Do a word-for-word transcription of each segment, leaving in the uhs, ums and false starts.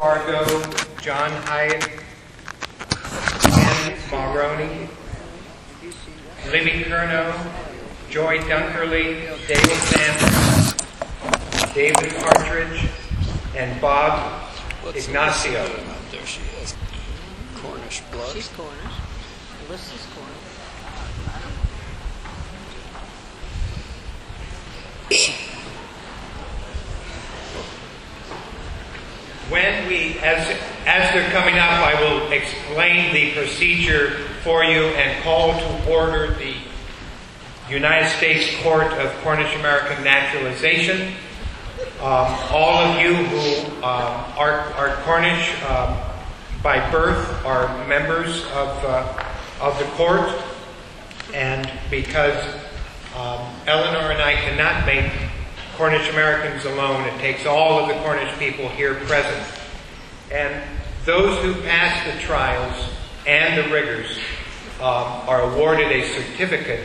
Fargo, John Hyatt, Ken Mulroney, Libby Curnow, Joy Dunkerley, Dale Sanders, David Partridge, and Bob What's Ignacio. There she is. Cornish blood. She's Cornish. Alyssa's Cornish. When we, as, as they're coming up, I will explain the procedure for you and call to order the United States Court of Cornish American Naturalization. Um, all of you who um, are, are Cornish um, by birth are members of, uh, of the court, and because um, Eleanor and I cannot make Cornish Americans alone, it takes all of the Cornish people here present. And those who pass the trials and the rigors um, are awarded a certificate.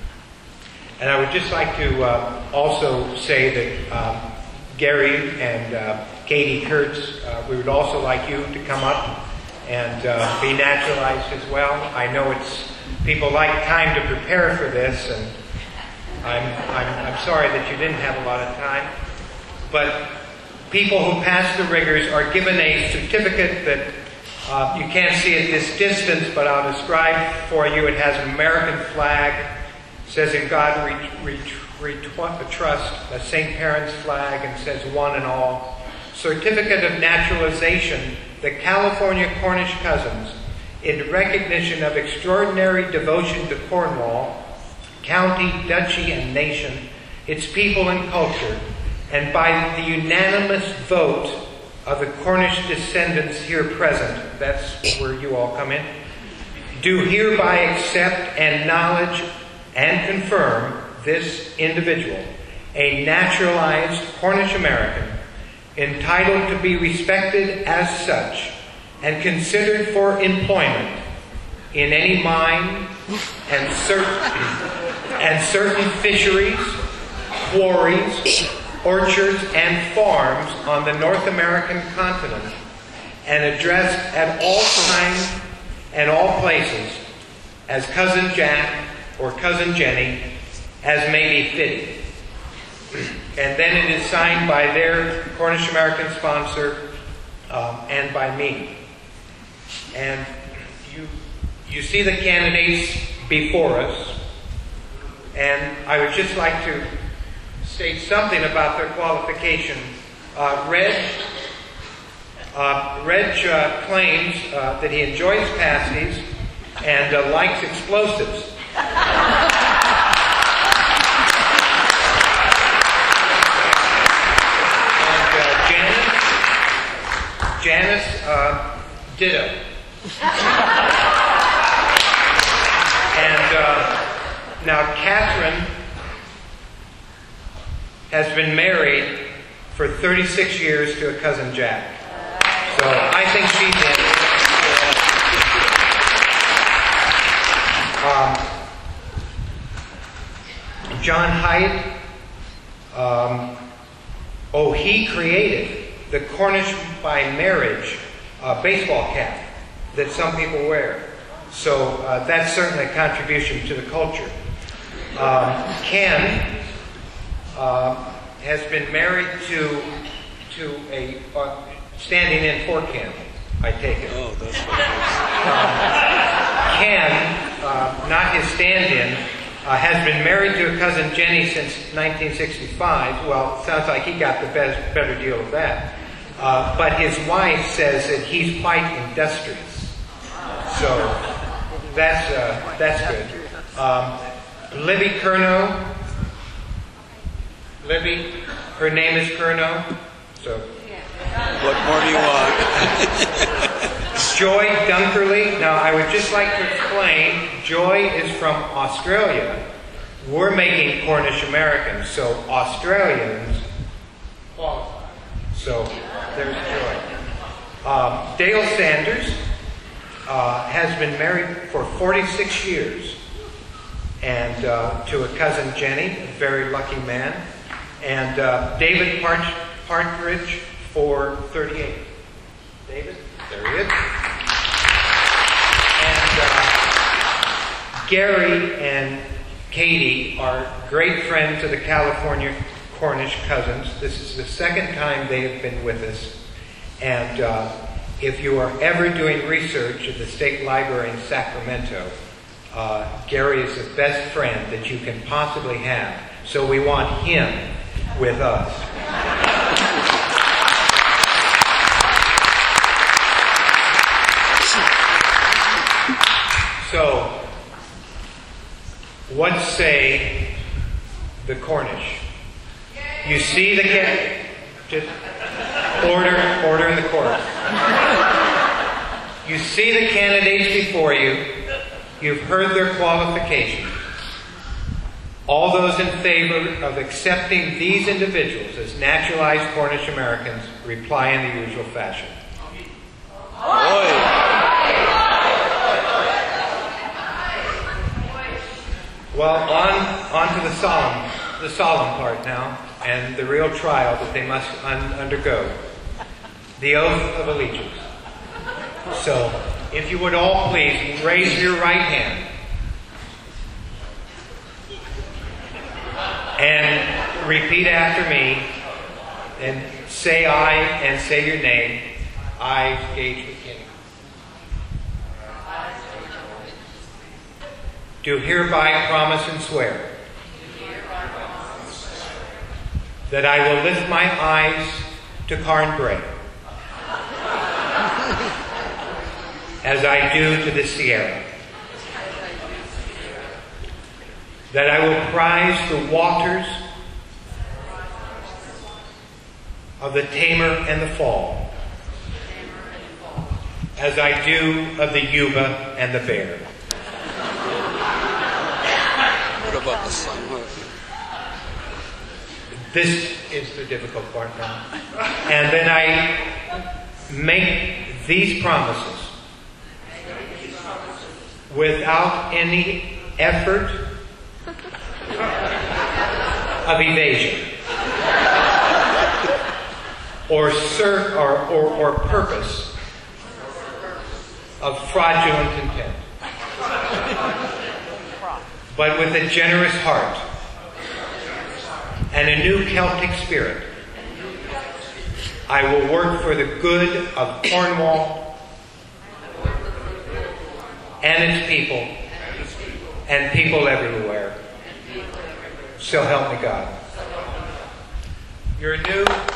And I would just like to uh, also say that um, Gary and uh, Katie Kurtz, uh, we would also like you to come up and uh, be naturalized as well. I know it's people like time to prepare for this, and I'm, I'm, I'm sorry that you didn't have a lot of time. But people who pass the rigors are given a certificate that uh, you can't see at this distance, but I'll describe for you. It has an American flag. It says, "In God we, we, we trust," a Saint Parents flag, and says, "One and all." Certificate of naturalization, the California Cornish Cousins, in recognition of extraordinary devotion to Cornwall, county, duchy, and nation, its people and culture, and by the unanimous vote of the Cornish descendants here present, that's where you all come in, do hereby accept and acknowledge and confirm this individual, a naturalized Cornish American, entitled to be respected as such and considered for employment in any mine and certain, and certain fisheries, quarries, orchards, and farms on the North American continent, and addressed at all times and all places as Cousin Jack or Cousin Jenny, as may be fitting. And then it is signed by their Cornish American sponsor um, and by me. And you, you see the candidates before us, and I would just like to state something about their qualification. Uh, Reg, uh, Reg uh, claims uh, that he enjoys pasties and uh, likes explosives. and uh, Janice, Janice, uh, ditto. and uh, now Catherine has been married for thirty-six years to a Cousin Jack. So I think she's in. Um, John Hyatt, um, oh, he created the Cornish by marriage uh, baseball cap that some people wear. So uh, that's certainly a contribution to the culture. Um, Ken Uh, has been married to to a uh, standing in for Ken, I take it. Oh, that's what it Um, Ken, uh, not his stand-in, uh, has been married to a Cousin Jenny since nineteen sixty-five. Well, it sounds like he got the best, better deal of that. Uh, but his wife says that he's quite industrious. So that's uh, that's good. Um, Libby Curnow. Libby, her name is Curnow, so. What more do you want? Joy Dunkerley. Now, I would just like to explain, Joy is from Australia. We're making Cornish Americans, so Australians qualify. So, there's Joy. Um, Dale Sanders uh, has been married for forty-six years, and uh, to a Cousin Jenny, a very lucky man. And uh, David Part- Partridge for thirty-eight. Gary and Katie are great friends of the California Cornish Cousins. This is the second time they have been with us. And uh, if you are ever doing research at the State Library in Sacramento, uh, Gary is the best friend that you can possibly have. So we want him with us. So, what say the Cornish? You see the can just order, order in the court. You see the candidates before you. You've heard their qualifications. All those in favor of accepting these individuals as naturalized Cornish Americans reply in the usual fashion. Aye. Well, on, on to the solemn, the solemn part now, and the real trial that they must un- undergo. The oath of allegiance. So, if you would all please raise your right hand and repeat after me and say I and say your name. I, Gage McKinney, do hereby promise and swear that I will lift my eyes to Carn Bray as I do to the Sierra, that I will prize the waters of the Tamer and the Fall as I do of the Yuba and the Bear. What about the sun? This is the difficult part now. And then I make these promises without any effort of evasion or, cert, or, or, or purpose of fraudulent intent, but with a generous heart and a new Celtic spirit, I will work for the good of Cornwall and its people and people everywhere. So help me God. Your new